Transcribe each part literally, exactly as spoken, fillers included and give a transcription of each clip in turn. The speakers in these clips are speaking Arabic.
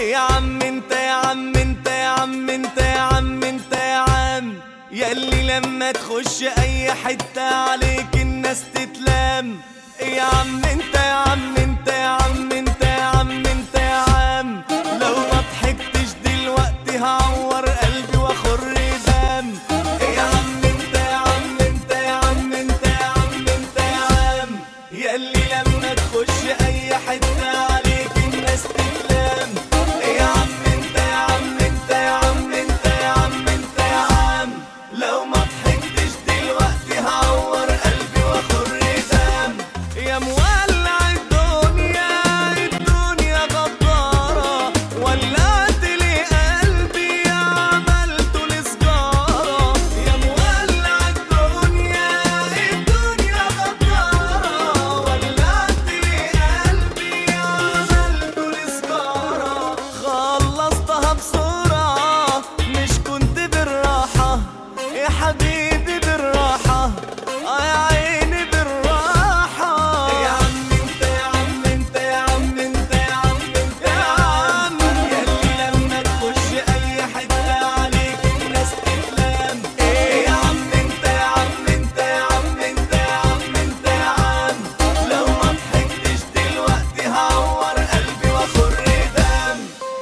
يا عم انت يا عم انت يا عم انت يا عم انت يا عم ياللي لما تخش اي حتة عليك الناس تتلام. يا عم انت يا عم انت يا عم انت يا عم انت يا عم لو ما ضحكتش دلوقتي هعور قلبي واخر دم. يا عم انت يا عم انت يا عم انت يا عم انت يا عم ياللي لما تخش اي حتة عليك الناس تتلام. يا عم انت يا عم انت يا عم انت يا عم انت يا عم لو ما ضحكتش دلوقتي هعور قلبي واخر دم. يا مولع الدنيا الدنيا غدارة ولعت لي قلبي عملته لسجارة. يا مولع الدنيا الدنيا غدارة ولعت لي قلبي عملته لسجارة. خلصتها بسرعة مش كنت بالراحة يا حبيبي بالراحة اه يا عيني بالراحة. يا عم انت يا عم انت يا عم انت يا عم انت يا عم ياللي لما تخش اي حتة عليك الناس تتلام. ايه يا عم انت يا عم انت يا عم انت يا عم انت يا عم لو ما ضحكتش دلوقتي هعور قلبي واخر دم.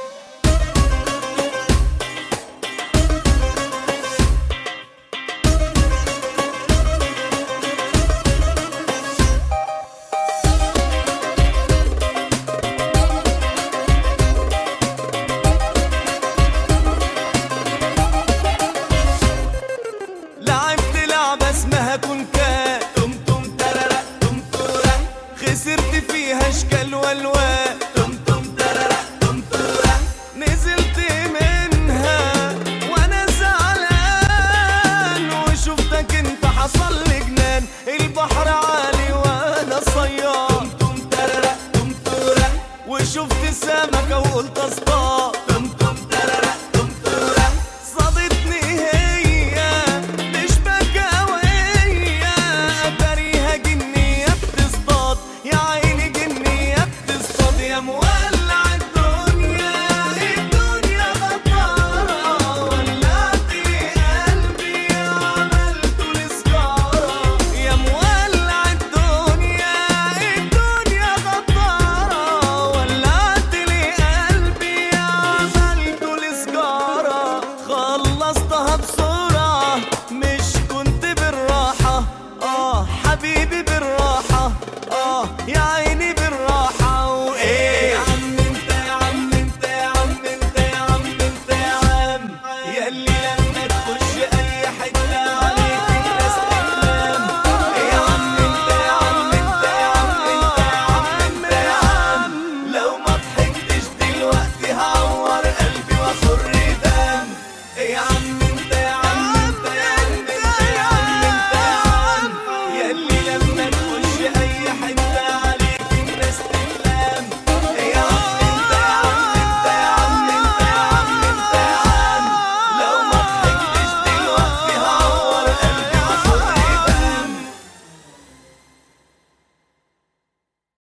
لعبت لعبة اسمها كونكا تم تم تررق تم تورق خسرت فيها اشكال والوان تم تم تررق تم تورق نزلت منها وانا زعلان وشفتك انت حصل لي جنان. البحر عالي وانا صياد تم تم تررق تم تورق وشفت سمكة وقلت اصطاد.